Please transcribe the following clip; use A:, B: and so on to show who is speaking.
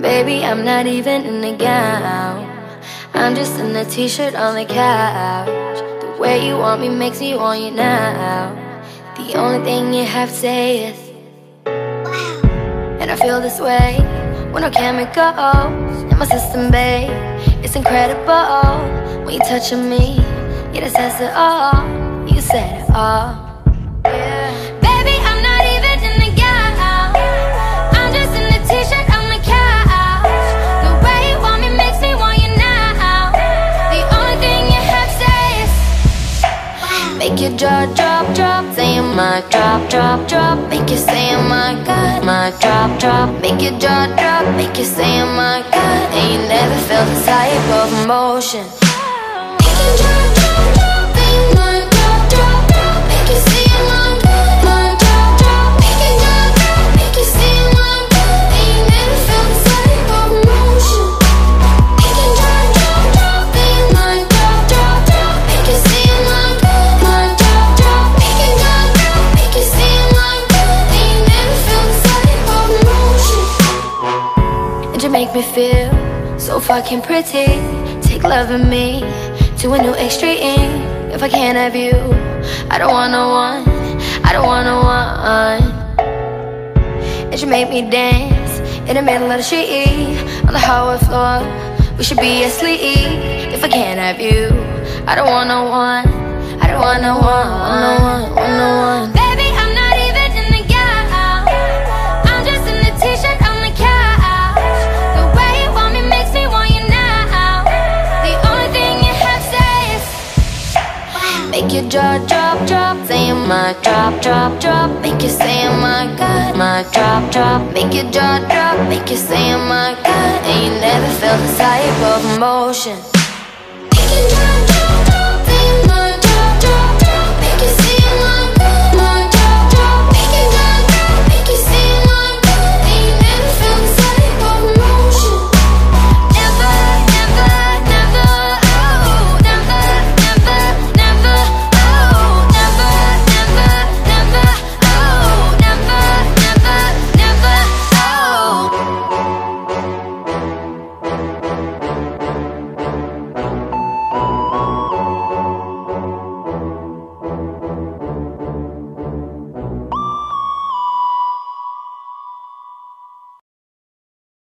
A: Baby, I'm not even in a gown. I'm just in a t-shirt on the couch. The way you want me makes me want you now. The only thing you have to say is wow. And I feel this way when no chemicals in my system, babe. It's incredible when you touching me. Yeah, that says it all. You said it all. Make your jaw drop, drop, saying my drop, drop, drop. Make you say oh my God, my drop, drop. Make your jaw drop, make you say oh my God. And you never felt this type of emotion. Make your jaw drop, drop, saying my drop, drop, drop. Make you say oh my God, my drop, drop. Make your jaw drop, make you say oh my God. And you never felt this type of emotion. Make your jaw drop, drop, saying my drop, drop, drop. Make you say oh my God. You make me feel so fucking pretty. Take love in me to a new extreme. If I can't have you, I don't want no one. I don't want no one. And you make me dance in the middle of the street on the hardwood floor. We should be asleep. If I can't have you, I don't want no one. I don't want no one. No one, no one. Baby, I'm not even in the gown. I'm just in a t-shirt on the couch. The way you want me makes me want you now. The only thing you have to say is wow. Make your jaw drop, drop, saying my drop, drop, drop. Make you say oh my God, my drop, drop. Make your jaw drop, make you say oh my God. And you never felt this type of emotion.